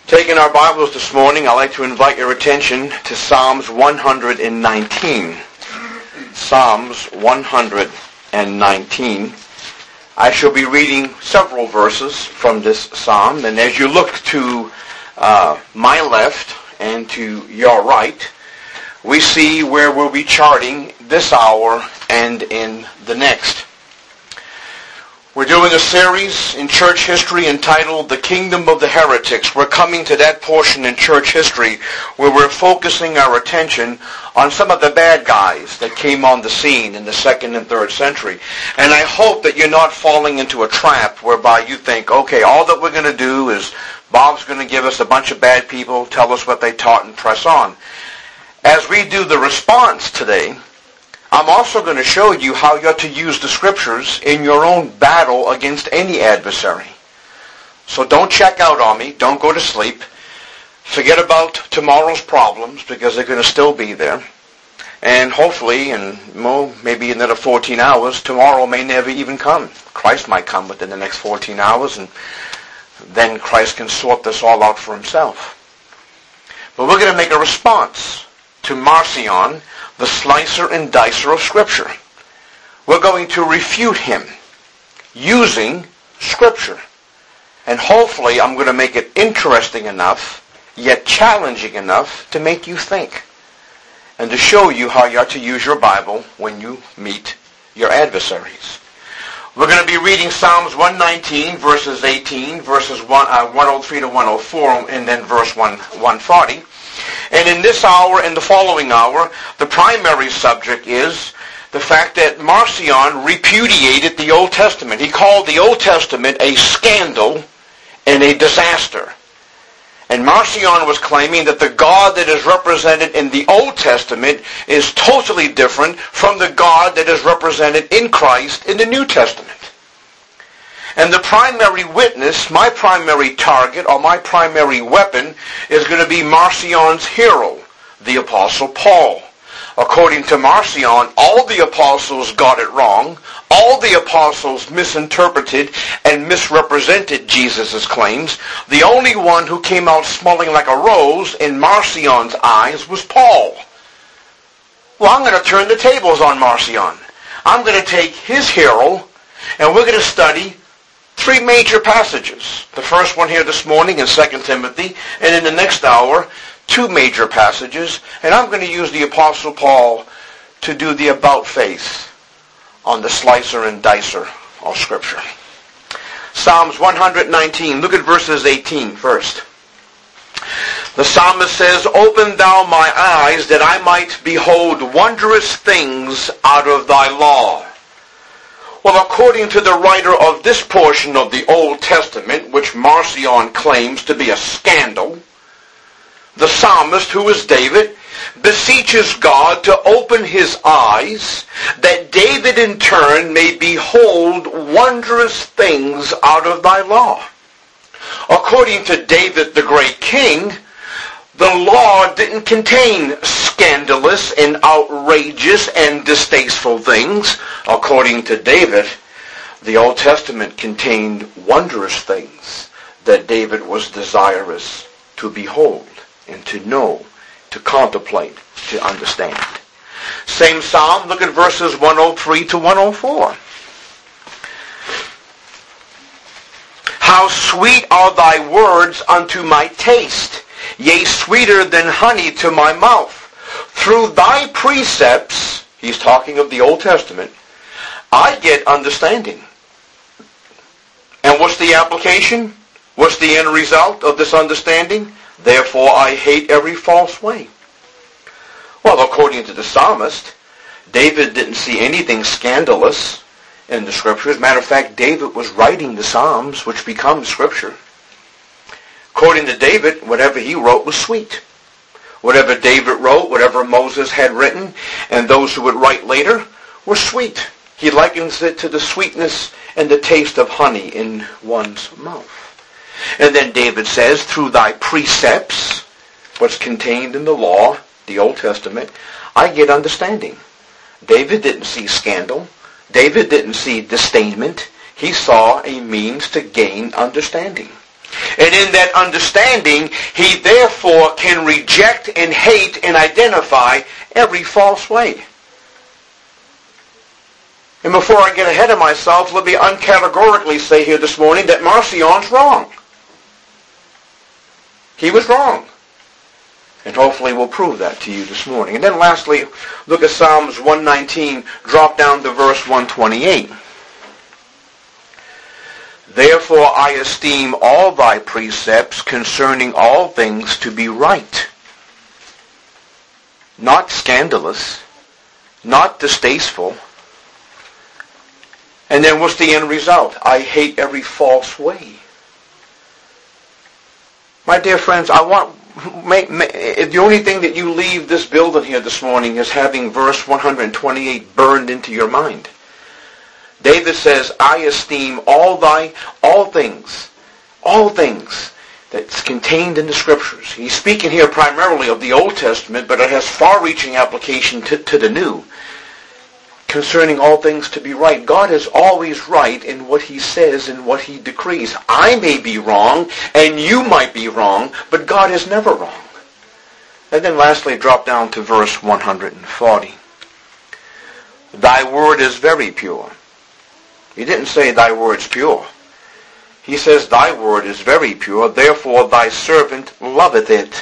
Taking our Bibles this morning, I'd like to invite your attention to Psalms 119. Psalms 119. I shall be reading several verses from this psalm, and as you look to my left and to your right, we see where we'll be charting this hour and in the next. We're doing a series in church history entitled The Kingdom of the Heretics. We're coming to that portion in church history where we're focusing our attention on some of the bad guys that came on the scene in the 2nd and 3rd century. And I hope that you're not falling into a trap whereby you think, okay, all that we're going to do is Bob's going to give us a bunch of bad people, tell us what they taught, and press on. As we do the response today, I'm also going to show you how you're to use the Scriptures in your own battle against any adversary. So don't check out on me. Don't go to sleep. Forget about tomorrow's problems because they're going to still be there. And hopefully, maybe another 14 hours, tomorrow may never even come. Christ might come within the next 14 hours, and then Christ can sort this all out for himself. But we're going to make a response to Marcion, the slicer and dicer of Scripture. We're going to refute him using Scripture. And hopefully I'm going to make it interesting enough, yet challenging enough to make you think. And to show you how you are to use your Bible when you meet your adversaries. We're going to be reading Psalms 119, verses 18, verses 103 to 104, and then verse 140. And in this hour and the following hour, the primary subject is the fact that Marcion repudiated the Old Testament. He called the Old Testament a scandal and a disaster. And Marcion was claiming that the God that is represented in the Old Testament is totally different from the God that is represented in Christ in the New Testament. And the primary witness, my primary target, or my primary weapon, is going to be Marcion's hero, the Apostle Paul. According to Marcion, all the apostles got it wrong. All the apostles misinterpreted and misrepresented Jesus' claims. The only one who came out smelling like a rose in Marcion's eyes was Paul. Well, I'm going to turn the tables on Marcion. I'm going to take his hero, and we're going to study 3 major passages. The first one here this morning in 2 Timothy, and in the next hour, 2 major passages. And I'm going to use the Apostle Paul to do the about face on the slicer and dicer of Scripture. Psalms 119, look at verses 18 first. The psalmist says, "Open thou my eyes that I might behold wondrous things out of thy law." Well, according to the writer of this portion of the Old Testament, which Marcion claims to be a scandal, the psalmist, who is David, beseeches God to open his eyes, that David in turn may behold wondrous things out of thy law. According to David, the great king, the law didn't contain scandalous and outrageous and distasteful things. According to David, the Old Testament contained wondrous things that David was desirous to behold and to know, to contemplate, to understand. Same psalm, look at verses 103 to 104. "How sweet are thy words unto my taste, yea, sweeter than honey to my mouth. Through thy precepts," he's talking of the Old Testament, "I get understanding." And what's the application? What's the end result of this understanding? "Therefore I hate every false way." Well, according to the psalmist, David didn't see anything scandalous in the Scriptures. Matter of fact, David was writing the Psalms, which become Scripture. According to David, whatever he wrote was sweet. Whatever David wrote, whatever Moses had written, and those who would write later, were sweet. He likens it to the sweetness and the taste of honey in one's mouth. And then David says, "Through thy precepts," what's contained in the law, the Old Testament, "I get understanding." David didn't see scandal. David didn't see disdainment. He saw a means to gain understanding. And in that understanding, he therefore can reject and hate and identify every false way. And before I get ahead of myself, let me uncategorically say here this morning that Marcion's wrong. He was wrong. And hopefully we'll prove that to you this morning. And then lastly, look at Psalms 119, drop down to verse 128. Therefore I esteem all thy precepts concerning all things to be right, not scandalous, not distasteful. And then what's the end result? I hate every false way. My dear friends, the only thing that you leave this building here this morning is having verse 128 burned into your mind. David says, I esteem all things that's contained in the Scriptures. He's speaking here primarily of the Old Testament, but it has far-reaching application to the New. Concerning all things to be right. God is always right in what he says and what he decrees. I may be wrong, and you might be wrong, but God is never wrong. And then lastly, drop down to verse 140. Thy word is very pure. He didn't say thy word's pure. He says thy word is very pure, therefore thy servant loveth it.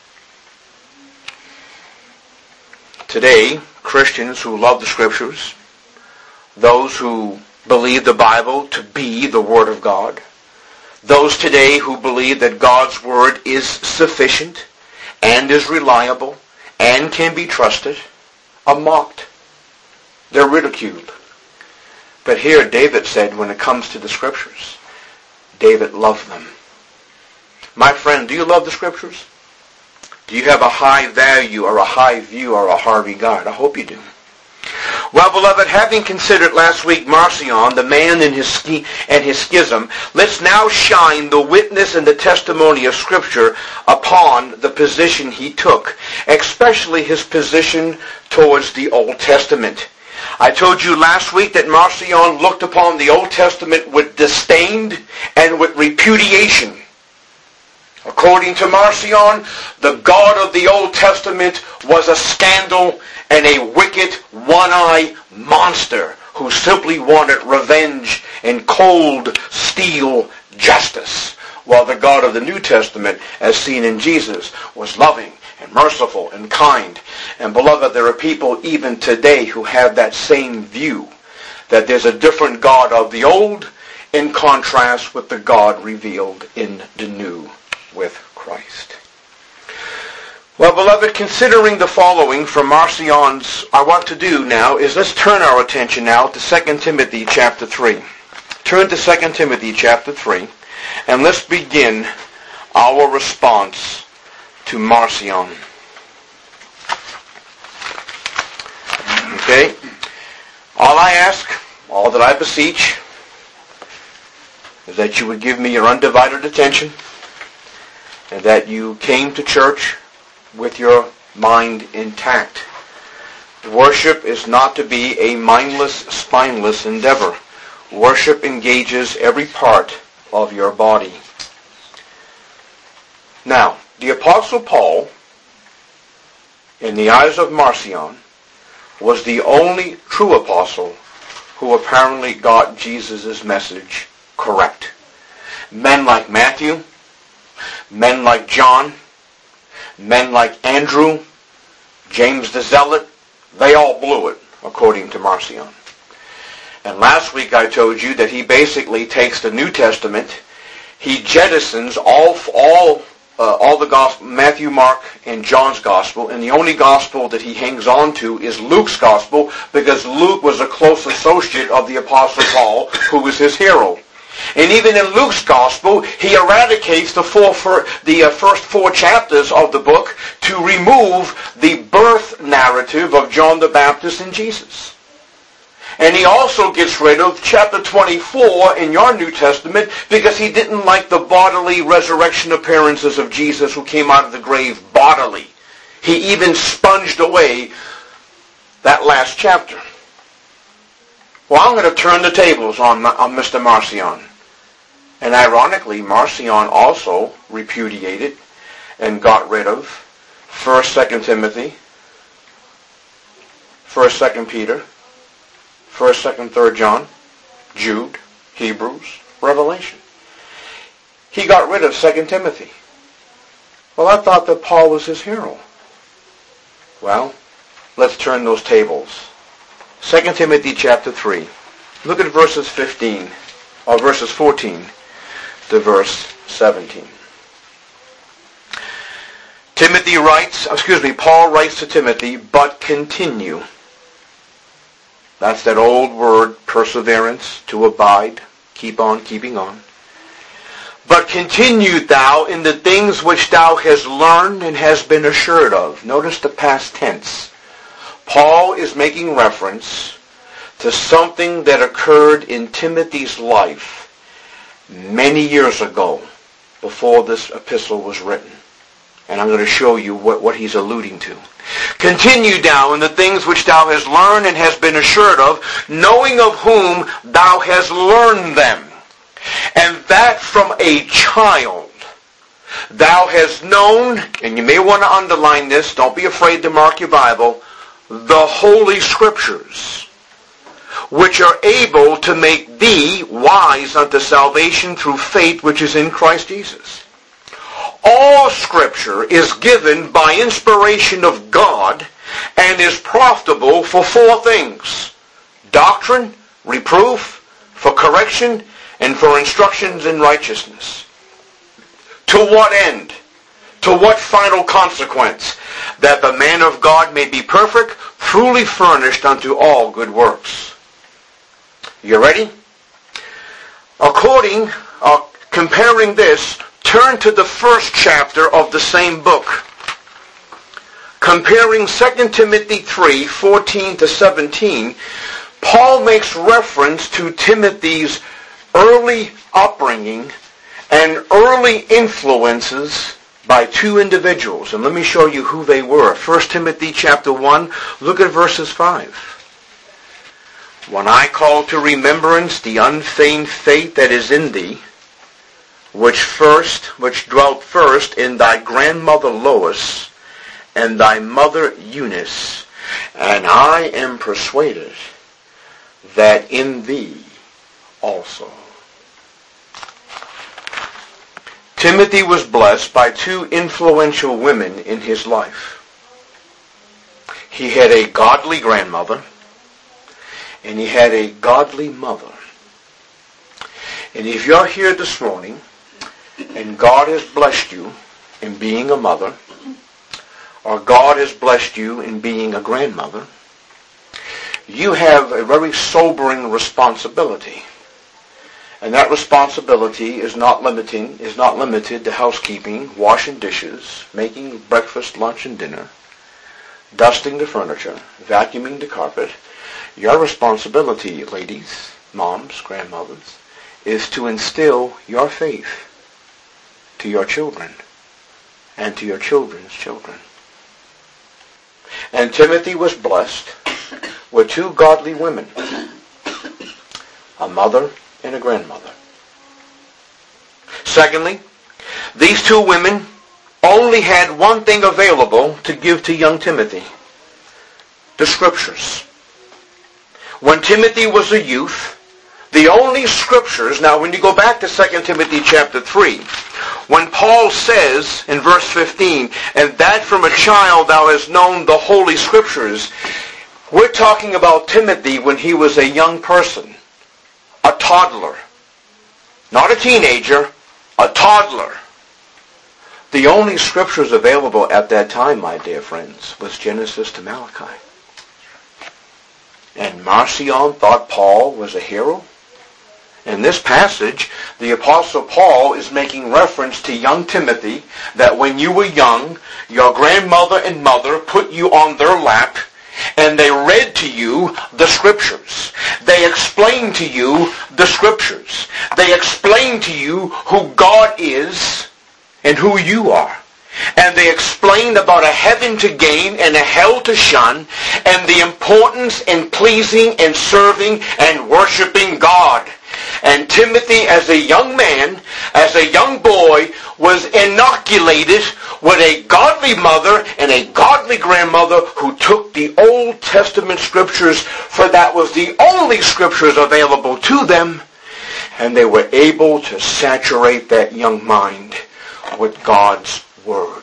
Today, Christians who love the Scriptures, those who believe the Bible to be the Word of God, those today who believe that God's Word is sufficient and is reliable and can be trusted, are mocked. They're ridiculed. But here David said when it comes to the Scriptures, David loved them. My friend, do you love the Scriptures? Do you have a high value or a high view or a high regard? I hope you do. Well, beloved, having considered last week Marcion, the man and his schism, let's now shine the witness and the testimony of Scripture upon the position he took, especially his position towards the Old Testament. I told you last week that Marcion looked upon the Old Testament with disdain and with repudiation. According to Marcion, the God of the Old Testament was a scandal and a wicked, one-eyed monster who simply wanted revenge and cold steel justice, while the God of the New Testament, as seen in Jesus, was loving and merciful and kind. And beloved, there are people even today who have that same view, that there's a different God of the Old in contrast with the God revealed in the New with Christ. Well, beloved, considering the following from Marcion's, I want to do now is let's turn our attention now to 2 Timothy chapter 3. Turn to 2 Timothy chapter 3, and let's begin our response to Marcion. Okay? All I ask, all that I beseech, is that you would give me your undivided attention, and that you came to church with your mind intact. Worship is not to be a mindless, spineless endeavor. Worship engages every part of your body. Now, the Apostle Paul, in the eyes of Marcion, was the only true apostle who apparently got Jesus' message correct. Men like Matthew, men like John, men like Andrew, James the Zealot, they all blew it, according to Marcion. And last week I told you that he basically takes the New Testament, he jettisons all the gospel, Matthew, Mark, and John's gospel, and the only gospel that he hangs on to is Luke's gospel, because Luke was a close associate of the Apostle Paul, who was his hero. And even in Luke's gospel, he eradicates the first 4 chapters of the book to remove the birth narrative of John the Baptist and Jesus. And he also gets rid of chapter 24 in your New Testament because he didn't like the bodily resurrection appearances of Jesus who came out of the grave bodily. He even sponged away that last chapter. Well, I'm going to turn the tables on Mr. Marcion. And ironically, Marcion also repudiated and got rid of 1st, 2nd Timothy, 1st, 2nd Peter, 1st, 2nd, 3rd John, Jude, Hebrews, Revelation. He got rid of 2nd Timothy. Well, I thought that Paul was his hero. Well, let's turn those tables. 2 Timothy chapter 3. Look at verses 14 to verse 17. Paul writes to Timothy, but continue. That's that old word, perseverance, to abide, keep on keeping on. But continue thou in the things which thou hast learned and hast been assured of. Notice the past tense. Paul is making reference to something that occurred in Timothy's life many years ago, before this epistle was written. And I'm going to show you what he's alluding to. Continue thou in the things which thou hast learned and hast been assured of, knowing of whom thou hast learned them. And that from a child thou hast known, and you may want to underline this, don't be afraid to mark your Bible, the Holy Scriptures, which are able to make thee wise unto salvation through faith which is in Christ Jesus. All Scripture is given by inspiration of God and is profitable for 4 things: doctrine, reproof, for correction, and for instructions in righteousness. To what end? To what final consequence? That the man of God may be perfect, truly furnished unto all good works. You ready? Comparing this, turn to the 1st chapter of the same book. Comparing 2 Timothy 3, 14 to 17, Paul makes reference to Timothy's early upbringing and early influences by 2 individuals. And let me show you who they were. 1 Timothy chapter 1, look at verses 5. When I call to remembrance the unfeigned faith that is in thee, which dwelt first in thy grandmother Lois and thy mother Eunice, and I am persuaded that in thee also. Timothy was blessed by 2 influential women in his life. He had a godly grandmother, and he had a godly mother. And if you're here this morning, and God has blessed you in being a mother, or God has blessed you in being a grandmother, you have a very sobering responsibility. And that responsibility is not limited to housekeeping, washing dishes, making breakfast, lunch, and dinner, dusting the furniture, vacuuming the carpet. Your responsibility, ladies, moms, grandmothers, is to instill your faith to your children and to your children's children. And Timothy was blessed with 2 godly women, a mother and a grandmother. Secondly, these 2 women only had one thing available to give to young Timothy: the Scriptures. When Timothy was a youth, the only Scriptures, now when you go back to 2 Timothy chapter 3, when Paul says in verse 15, and that from a child thou hast known the Holy Scriptures, we're talking about Timothy when he was a young person, a toddler. Not a teenager, a toddler. The only Scriptures available at that time, my dear friends, was Genesis to Malachi. And Marcion thought Paul was a hero. In this passage, the Apostle Paul is making reference to young Timothy, that when you were young, your grandmother and mother put you on their lap, and they read to you the Scriptures. They explained to you the Scriptures. They explained to you who God is and who you are. And they explained about a heaven to gain and a hell to shun, and the importance in pleasing and serving and worshiping God. And Timothy, as a young man, as a young boy, was inoculated with a godly mother and a godly grandmother who took the Old Testament scriptures, for that was the only scriptures available to them, and they were able to saturate that young mind with God's Word.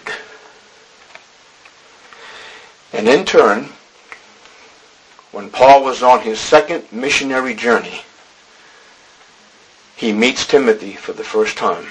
And in turn, when Paul was on his second missionary journey, he meets Timothy for the first time.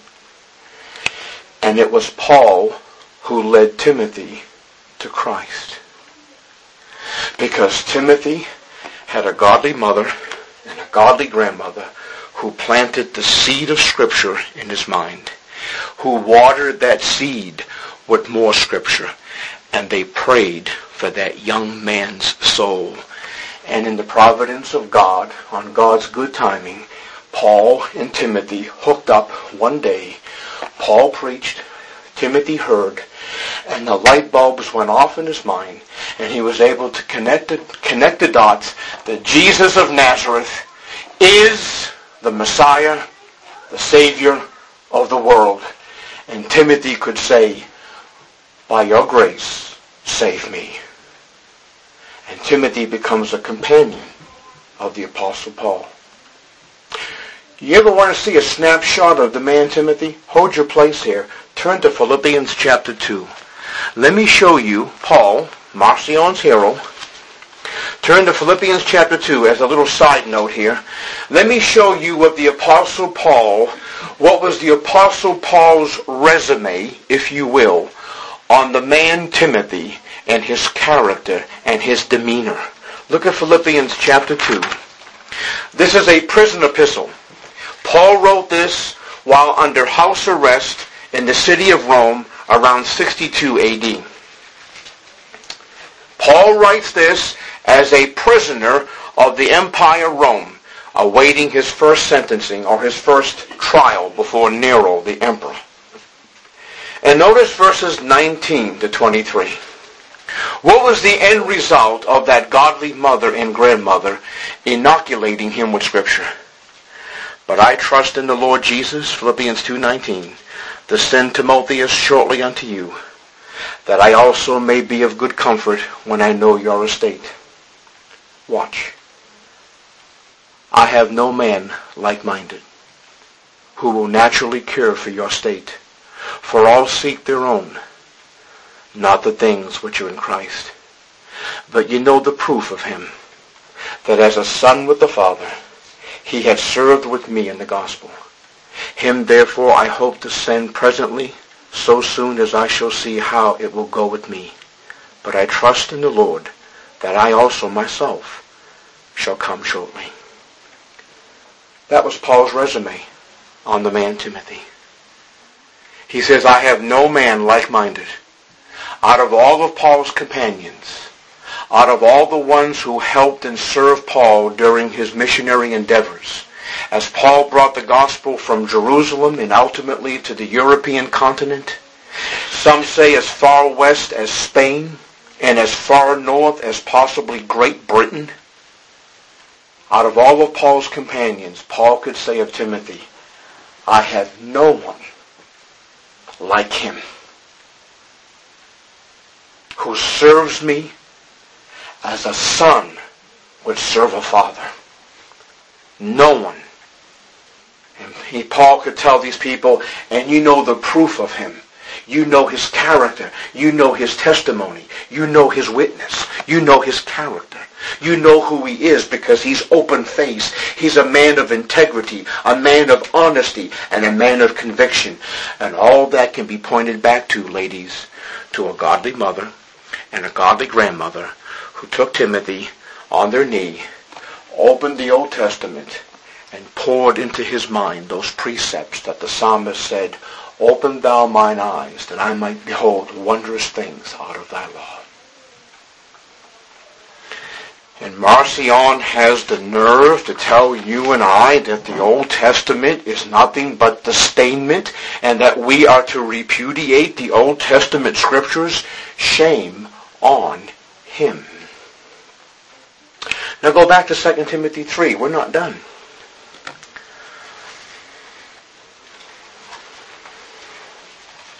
And it was Paul who led Timothy to Christ. Because Timothy had a godly mother and a godly grandmother who planted the seed of Scripture in his mind, who watered that seed with more Scripture, and they prayed for that young man's soul. And in the providence of God, on God's good timing, Paul and Timothy hooked up one day. Paul preached, Timothy heard, and the light bulbs went off in his mind, and he was able to connect the dots that Jesus of Nazareth is the Messiah, the Savior of the world. And Timothy could say, by your grace, save me. And Timothy becomes a companion of the Apostle Paul. You ever want to see a snapshot of the man Timothy? Hold your place here. Turn to Philippians chapter 2. Let me show you Paul, Marcion's hero. Turn to Philippians chapter 2 as a little side note here. Let me show you of the Apostle Paul, what was the Apostle Paul's resume, if you will, on the man Timothy and his character and his demeanor. Look at Philippians chapter 2. This is a prison epistle. Paul wrote this while under house arrest in the city of Rome around 62 AD. Paul writes this as a prisoner of the Empire Rome, awaiting his first sentencing or his first trial before Nero, the emperor. And notice verses 19 to 23. What was the end result of that godly mother and grandmother inoculating him with Scripture? But I trust in the Lord Jesus, Philippians 2:19, to send Timotheus shortly unto you, that I also may be of good comfort when I know your estate. Watch. I have no man like-minded who will naturally care for your state, for all seek their own, not the things which are in Christ. But you know the proof of him, that as a son with the Father, he hath served with me in the gospel. Him therefore I hope to send presently, so soon as I shall see how it will go with me. But I trust in the Lord that I also myself shall come shortly. That was Paul's resume on the man Timothy. He says, I have no man like-minded. Out of all of Paul's companions, out of all the ones who helped and served Paul during his missionary endeavors, as Paul brought the gospel from Jerusalem and ultimately to the European continent, some say as far west as Spain and as far north as possibly Great Britain, out of all of Paul's companions, Paul could say of Timothy, I have no one like him who serves me as a son would serve a father. No one. And Paul could tell these people, and you know the proof of him. You know his character. You know his testimony. You know his witness. You know his character. You know who he is because he's open-faced. He's a man of integrity, a man of honesty, and a man of conviction. And all that can be pointed back to, ladies, to a godly mother and a godly grandmother who took Timothy on their knee, opened the Old Testament, and poured into his mind those precepts that the psalmist said, Open thou mine eyes, that I might behold wondrous things out of thy law. And Marcion has the nerve to tell you and I that the Old Testament is nothing but disdainment, and that we are to repudiate the Old Testament scriptures. Shame on him. Now go back to 2 Timothy 3. We're not done.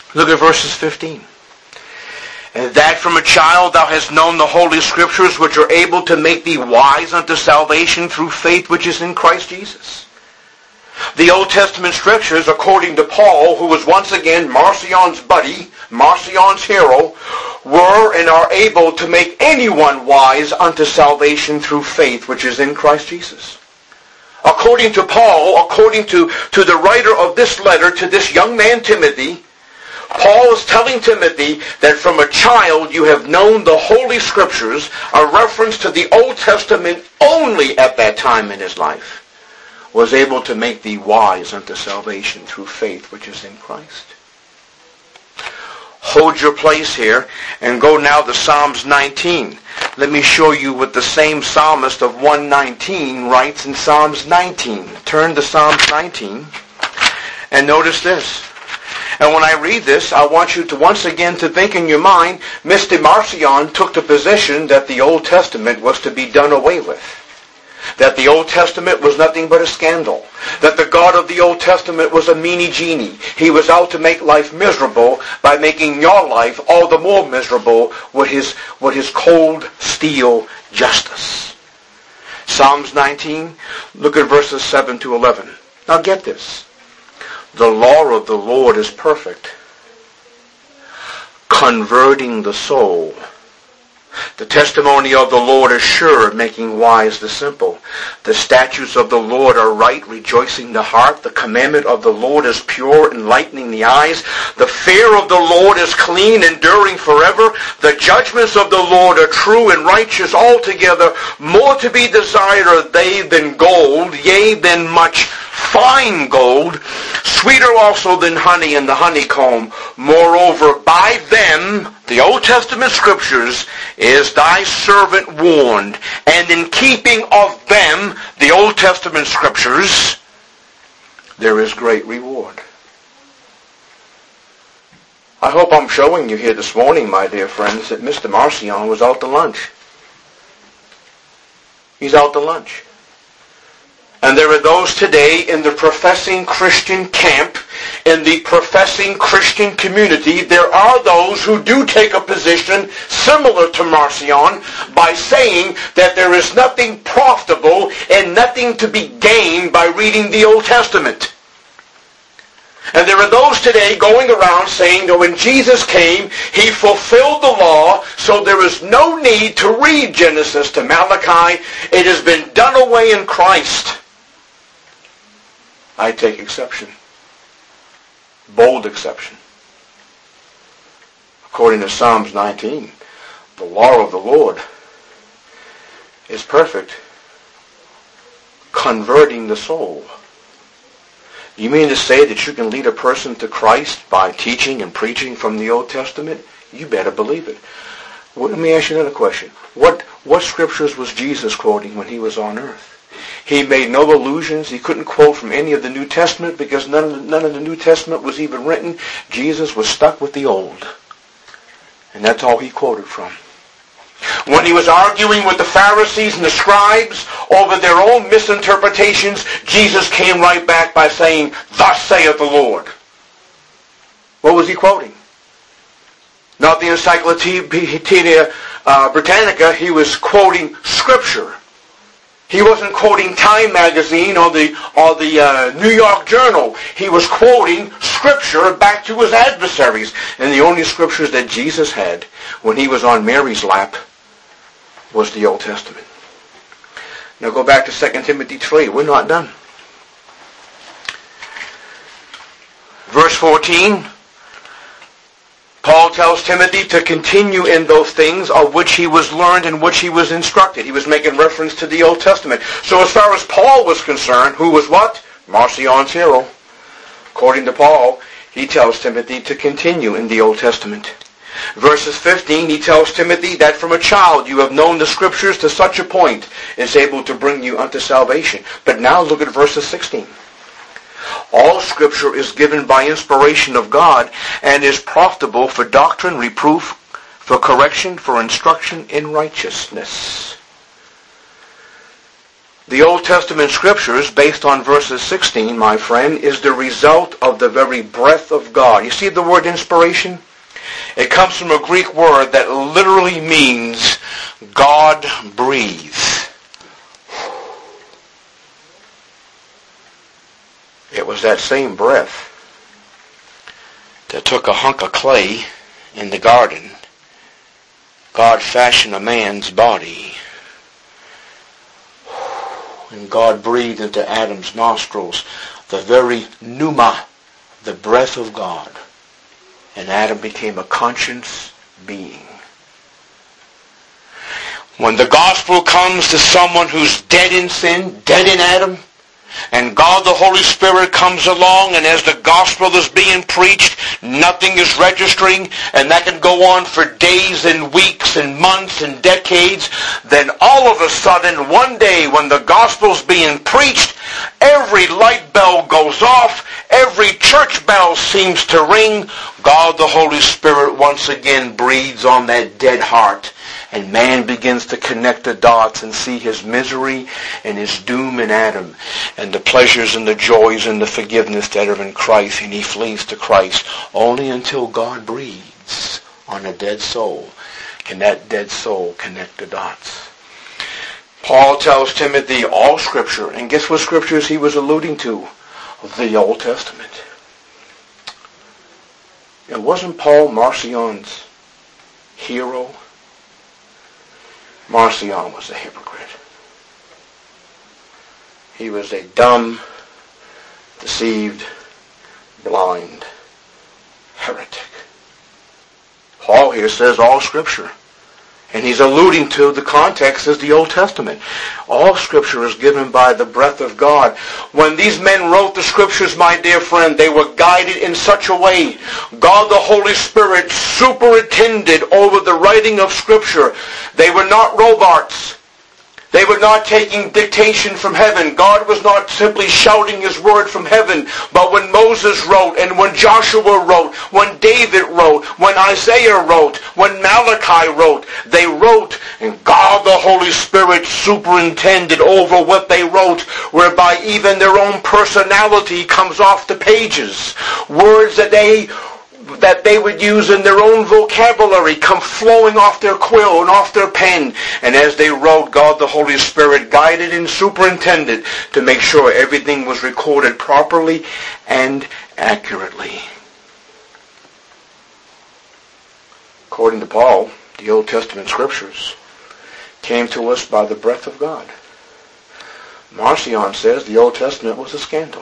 Look at verses 15. And that from a child thou hast known the Holy Scriptures, which are able to make thee wise unto salvation through faith which is in Christ Jesus. The Old Testament Scriptures, according to Paul, who was once again Marcion's buddy, Marcion's hero, were and are able to make anyone wise unto salvation through faith which is in Christ Jesus. According to Paul, according to the writer of this letter to this young man Timothy, Paul is telling Timothy that from a child you have known the Holy Scriptures, a reference to the Old Testament only at that time in his life, was able to make thee wise unto salvation through faith which is in Christ. Hold your place here and go now to Psalms 19. Let me show you what the same psalmist of 119 writes in Psalms 19. Turn to Psalms 19 and notice this. And when I read this, I want you to once again to think in your mind, Mr. Marcion took the position that the Old Testament was to be done away with. That the Old Testament was nothing but a scandal. That the God of the Old Testament was a meanie genie. He was out to make life miserable by making your life all the more miserable with his cold steel justice. Psalms 19, look at verses 7 to 11. Now get this. The law of the Lord is perfect, converting the soul. The testimony of the Lord is sure, making wise the simple. The statutes of the Lord are right, rejoicing the heart. The commandment of the Lord is pure, enlightening the eyes. The fear of the Lord is clean, enduring forever. The judgments of the Lord are true and righteous altogether. More to be desired are they than gold, yea, than much fine gold, sweeter also than honey and the honeycomb. Moreover, by them, the Old Testament Scriptures, is thy servant warned, and in keeping of them, the Old Testament Scriptures, there is great reward. I hope I'm showing you here this morning, my dear friends, that Mr. Marcion was out to lunch. He's out to lunch. And there are those today in the professing Christian camp, in the professing Christian community, there are those who do take a position similar to Marcion by saying that there is nothing profitable and nothing to be gained by reading the Old Testament. And there are those today going around saying that when Jesus came, he fulfilled the law, so there is no need to read Genesis to Malachi. It has been done away in Christ. I take exception. Bold exception. According to Psalms 19, the law of the Lord is perfect, converting the soul. You mean to say that you can lead a person to Christ by teaching and preaching from the Old Testament? You better believe it. Well, let me ask you another question. What scriptures was Jesus quoting when he was on earth? He made no allusions. He couldn't quote from any of the New Testament because none of the New Testament was even written. Jesus was stuck with the Old. And that's all he quoted from. When he was arguing with the Pharisees and the scribes over their own misinterpretations, Jesus came right back by saying, "Thus saith the Lord." What was he quoting? Not the Encyclopedia Britannica. He was quoting Scripture. He wasn't quoting Time magazine or the New York Journal. He was quoting Scripture back to his adversaries. And the only Scriptures that Jesus had when he was on Mary's lap was the Old Testament. Now go back to 2 Timothy 3. We're not done. Verse 14. Paul tells Timothy to continue in those things of which he was learned and which he was instructed. He was making reference to the Old Testament. So as far as Paul was concerned, who was what? Marcion's hero. According to Paul, he tells Timothy to continue in the Old Testament. Verses 15, he tells Timothy that from a child you have known the Scriptures to such a point it's able to bring you unto salvation. But now look at verses 16. All Scripture is given by inspiration of God and is profitable for doctrine, reproof, for correction, for instruction in righteousness. The Old Testament Scriptures, based on verses 16, my friend, is the result of the very breath of God. You see the word inspiration? It comes from a Greek word that literally means God breathe. It was that same breath that took a hunk of clay in the garden. God fashioned a man's body. And God breathed into Adam's nostrils the very pneuma, the breath of God. And Adam became a conscious being. When the gospel comes to someone who's dead in sin, dead in Adam, and God the Holy Spirit comes along, and as the gospel is being preached, nothing is registering, and that can go on for days and weeks and months and decades, then all of a sudden, one day when the gospel's being preached, every light bell goes off, every church bell seems to ring, God the Holy Spirit once again breathes on that dead heart. And man begins to connect the dots and see his misery and his doom in Adam and the pleasures and the joys and the forgiveness that are in Christ, and he flees to Christ. Only until God breathes on a dead soul can that dead soul connect the dots. Paul tells Timothy all Scripture, and guess what Scriptures he was alluding to? The Old Testament. It wasn't Paul Marcion's hero. Marcion was a hypocrite. He was a dumb, deceived, blind heretic. Paul here says all Scripture. And he's alluding to the context as the Old Testament. All Scripture is given by the breath of God. When these men wrote the Scriptures, my dear friend, they were guided in such a way. God the Holy Spirit superintended over the writing of Scripture. They were not robots. They were not taking dictation from heaven. God was not simply shouting His word from heaven. But when Moses wrote, and when Joshua wrote, when David wrote, when Isaiah wrote, when Malachi wrote, they wrote, and God the Holy Spirit superintended over what they wrote, whereby even their own personality comes off the pages. Words that they would use in their own vocabulary come flowing off their quill and off their pen. And as they wrote, God the Holy Spirit guided and superintended to make sure everything was recorded properly and accurately. According to Paul, the Old Testament Scriptures came to us by the breath of God. Marcion says the Old Testament was a scandal.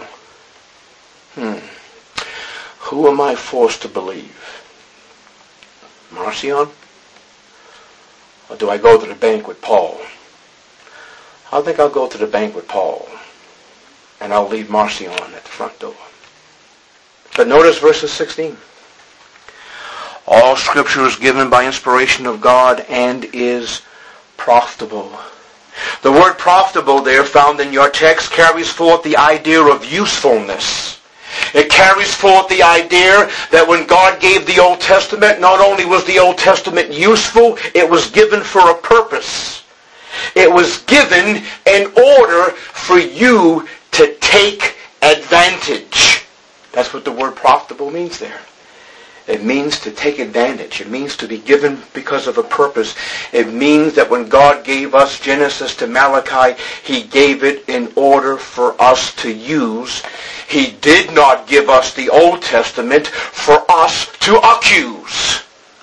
Who am I forced to believe? Marcion? Or do I go to the bank with Paul? I think I'll go to the bank with Paul. And I'll leave Marcion at the front door. But notice verses 16. All Scripture is given by inspiration of God and is profitable. The word profitable there found in your text carries forth the idea of usefulness. It carries forth the idea that when God gave the Old Testament, not only was the Old Testament useful, it was given for a purpose. It was given in order for you to take advantage. That's what the word profitable means there. It means to take advantage. It means to be given because of a purpose. It means that when God gave us Genesis to Malachi, He gave it in order for us to use. He did not give us the Old Testament for us to accuse.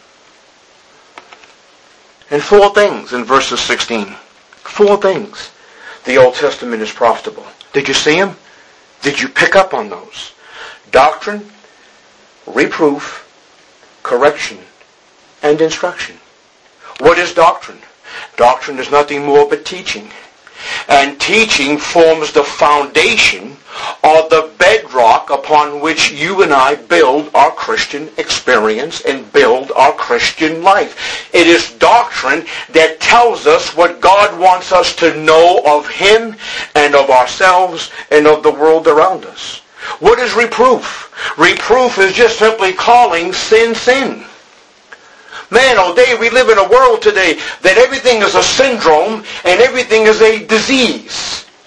And 4 things in verses 16. 4 things. The Old Testament is profitable. Did you see them? Did you pick up on those? Doctrine, reproof, correction, and instruction. What is doctrine? Doctrine is nothing more but teaching. And teaching forms the foundation or the bedrock upon which you and I build our Christian experience and build our Christian life. It is doctrine that tells us what God wants us to know of Him and of ourselves and of the world around us. What is reproof? Reproof is just simply calling sin, sin. Man, oh day, we live in a world today that everything is a syndrome and everything is a disease.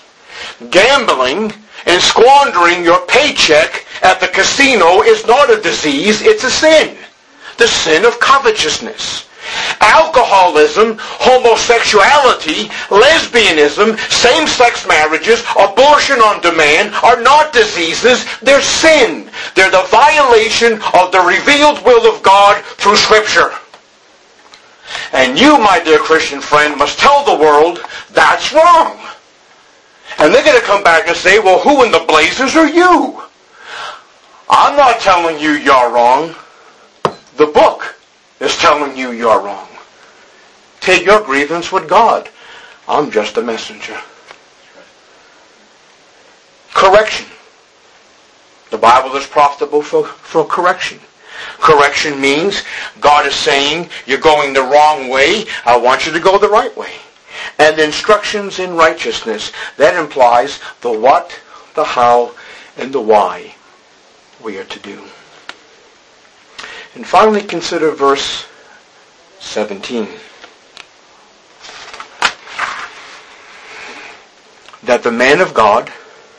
Gambling and squandering your paycheck at the casino is not a disease, it's a sin. The sin of covetousness. Alcoholism, homosexuality, lesbianism, same-sex marriages, abortion on demand are not diseases, they're sin. They're the violation of the revealed will of God through Scripture. And you, my dear Christian friend, must tell the world that's wrong. And they're going to come back and say, well, who in the blazes are you? I'm not telling you you're wrong. The book is telling you you're wrong. Take your grievance with God. I'm just a messenger. Correction. The Bible is profitable for correction. Correction means God is saying, you're going the wrong way. I want you to go the right way. And instructions in righteousness. That implies the what, the how, and the why we are to do. And finally, consider verse 17. That the man of God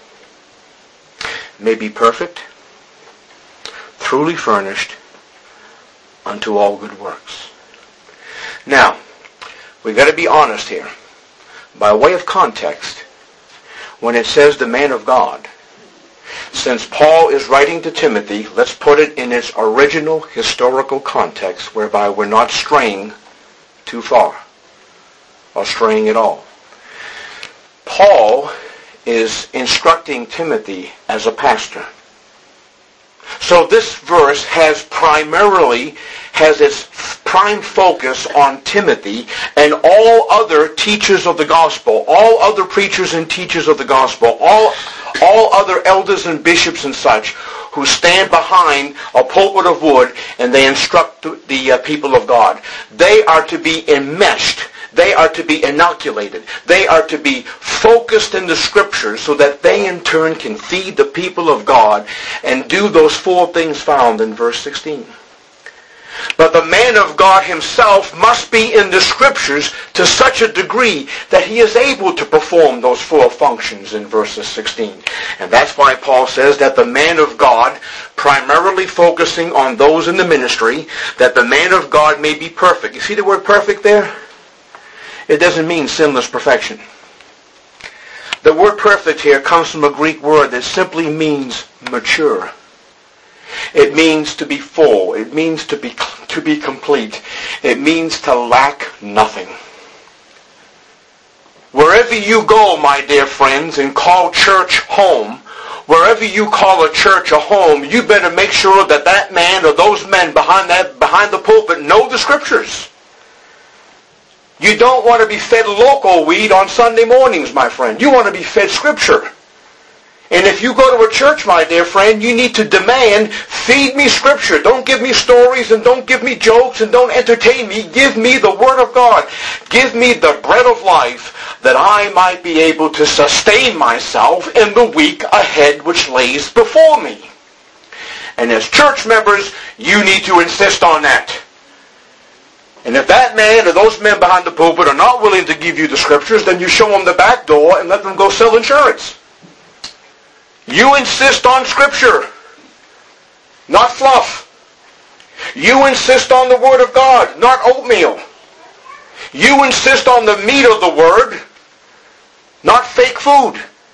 may be perfect, truly furnished unto all good works. Now, we've got to be honest here. By way of context, when it says the man of God, since Paul is writing to Timothy, let's put it in its original historical context, whereby we're not straying too far, or straying at all. Paul is instructing Timothy as a pastor. So this verse has its prime focus on Timothy and all other teachers of the gospel, all other preachers and teachers of the gospel, all other elders and bishops and such who stand behind a pulpit of wood and they instruct the people of God. They are to be enmeshed. They are to be inoculated. They are to be focused in the Scriptures so that they in turn can feed the people of God and do those four things found in verse 16. But the man of God himself must be in the Scriptures to such a degree that he is able to perform those four functions in verses 16. And that's why Paul says that the man of God, primarily focusing on those in the ministry, that the man of God may be perfect. You see the word perfect there? It doesn't mean sinless perfection. The word perfect here comes from a Greek word that simply means mature. It means to be full. It means to be complete. It means to lack nothing. Wherever you go, my dear friends, and call church home, wherever you call a church a home, you better make sure that that man or those men behind the pulpit know the Scriptures. You don't want to be fed local weed on Sunday mornings, my friend. You want to be fed Scripture. And if you go to a church, my dear friend, you need to demand, feed me Scripture. Don't give me stories and don't give me jokes and don't entertain me. Give me the Word of God. Give me the bread of life that I might be able to sustain myself in the week ahead which lays before me. And as church members, you need to insist on that. And if that man or those men behind the pulpit are not willing to give you the Scriptures, then you show them the back door and let them go sell insurance. You insist on Scripture, not fluff. You insist on the Word of God, not oatmeal. You insist on the meat of the Word, not fake food.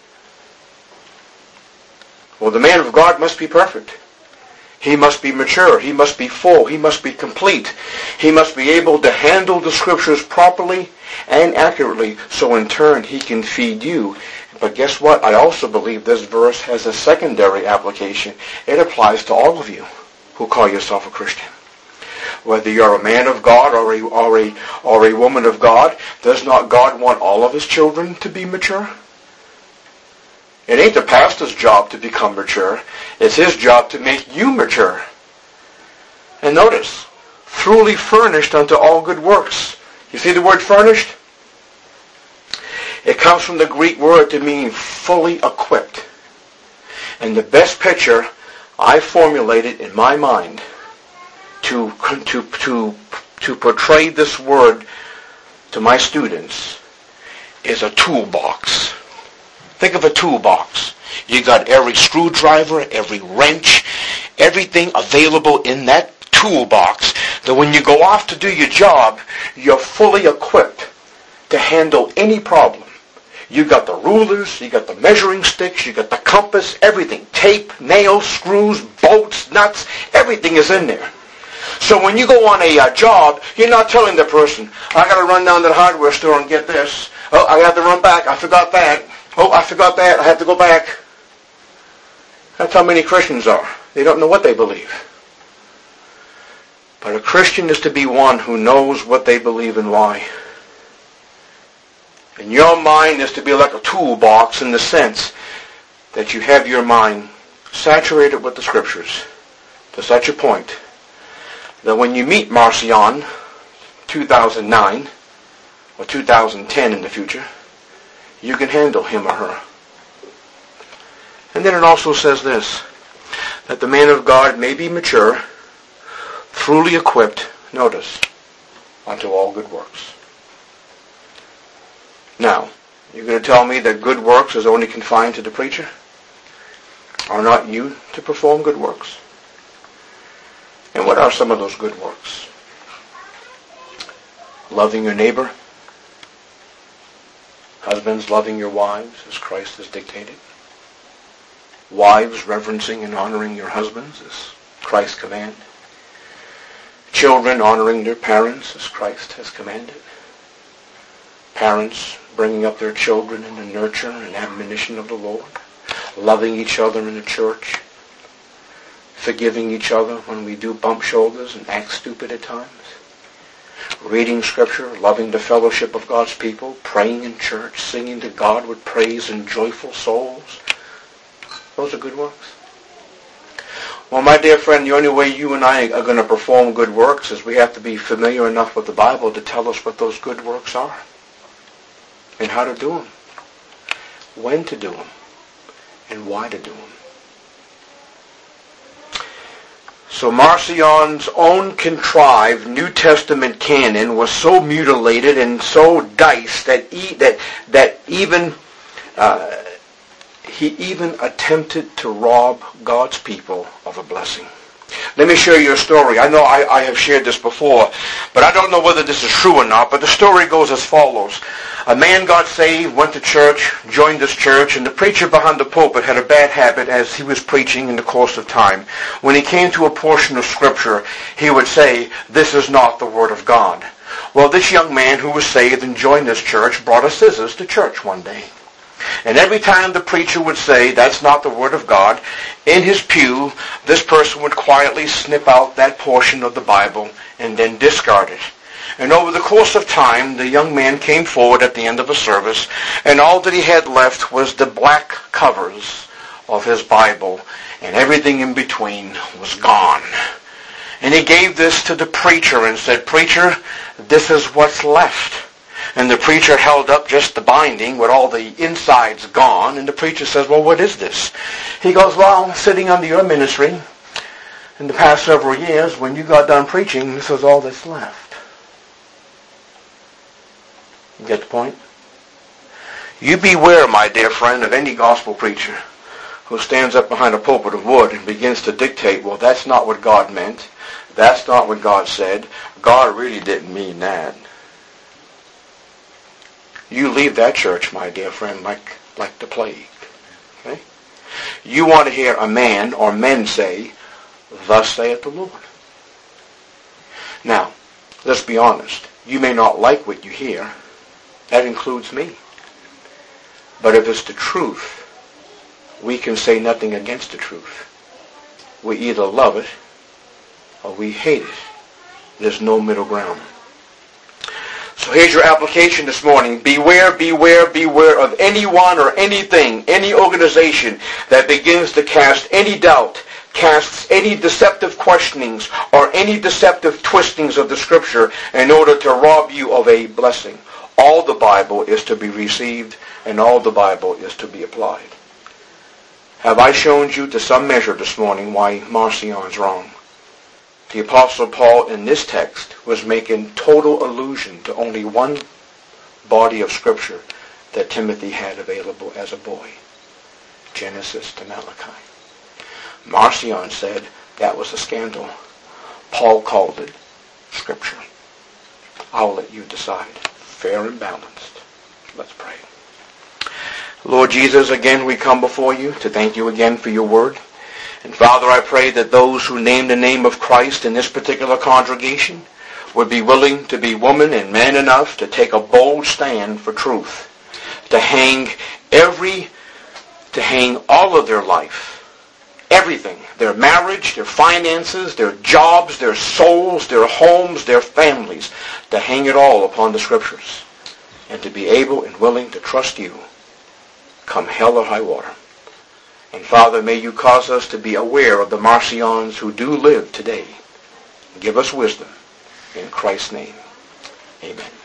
Well, the man of God must be perfect. He must be mature. He must be full. He must be complete. He must be able to handle the Scriptures properly and accurately, so in turn he can feed you. But guess what? I also believe this verse has a secondary application. It applies to all of you who call yourself a Christian. Whether you're a man of God or a woman of God, does not God want all of His children to be mature? It ain't the pastor's job to become mature. It's his job to make you mature. And notice, truly furnished unto all good works. You see the word furnished? It comes from the Greek word to mean fully equipped. And the best picture I formulated in my mind to portray this word to my students is a toolbox. Think of a toolbox. You got every screwdriver, every wrench, everything available in that toolbox, that when you go off to do your job, you're fully equipped to handle any problem. You got the rulers, you got the measuring sticks, you got the compass, everything. Tape, nails, screws, bolts, nuts, everything is in there. So when you go on a job, you're not telling the person, I got to run down to the hardware store and get this. Oh, I have to run back. I forgot that. Oh, I forgot that. I have to go back. That's how many Christians are. They don't know what they believe. But a Christian is to be one who knows what they believe and why. And your mind is to be like a toolbox in the sense that you have your mind saturated with the Scriptures to such a point that when you meet Marcion 2009 or 2010 in the future, you can handle him or her. And then it also says this, that the man of God may be mature, truly equipped, notice, unto all good works. Now, you're going to tell me that good works is only confined to the preacher? Are not you to perform good works? And what are some of those good works? Loving your neighbor. Husbands loving your wives as Christ has dictated. Wives reverencing and honoring your husbands as Christ's command. Children honoring their parents as Christ has commanded. Parents bringing up their children in the nurture and admonition of the Lord. Loving each other in the church. Forgiving each other when we do bump shoulders and act stupid at times. Reading Scripture, loving the fellowship of God's people, praying in church, singing to God with praise and joyful souls. Those are good works. Well, my dear friend, the only way you and I are going to perform good works is we have to be familiar enough with the Bible to tell us what those good works are. And how to do them. When to do them. And why to do them. So Marcion's own contrived New Testament canon was so mutilated and so diced that he even attempted to rob God's people of a blessing. Let me share you a story. I know I have shared this before, but I don't know whether this is true or not, but the story goes as follows. A man got saved, went to church, joined this church, and the preacher behind the pulpit had a bad habit as he was preaching in the course of time. When he came to a portion of Scripture, he would say, "This is not the Word of God." Well, this young man who was saved and joined this church brought us scissors to church one day. And every time the preacher would say, "That's not the Word of God," in his pew, this person would quietly snip out that portion of the Bible and then discard it. And over the course of time, the young man came forward at the end of a service, and all that he had left was the black covers of his Bible, and everything in between was gone. And he gave this to the preacher and said, "Preacher, this is what's left." And the preacher held up just the binding with all the insides gone. And the preacher says, "Well, what is this?" He goes, "Well, sitting under your ministry in the past several years, when you got done preaching, this was all that's left." You get the point? You beware, my dear friend, of any gospel preacher who stands up behind a pulpit of wood and begins to dictate, "Well, that's not what God meant. That's not what God said. God really didn't mean that." You leave that church, my dear friend, like the plague. Okay? You want to hear a man or men say, "Thus saith the Lord." Now, let's be honest. You may not like what you hear. That includes me. But if it's the truth, we can say nothing against the truth. We either love it or we hate it. There's no middle ground. So here's your application this morning. Beware, beware, beware of anyone or anything, any organization that begins to cast any doubt, casts any deceptive questionings or any deceptive twistings of the Scripture in order to rob you of a blessing. All the Bible is to be received and all the Bible is to be applied. Have I shown you to some measure this morning why Marcion's wrong? The Apostle Paul in this text was making total allusion to only one body of Scripture, that Timothy had available as a boy. Genesis to Malachi. Marcion said that was a scandal. Paul called it Scripture. I'll let you decide. Fair and balanced. Let's pray. Lord Jesus, again we come before you to thank you again for your word. And Father, I pray that those who name the name of Christ in this particular congregation would be willing to be woman and man enough to take a bold stand for truth, to hang all of their life, everything, their marriage, their finances, their jobs, their souls, their homes, their families, to hang it all upon the Scriptures, and to be able and willing to trust you, come hell or high water. And Father, may you cause us to be aware of the Marcions who do live today. Give us wisdom. In Christ's name, amen.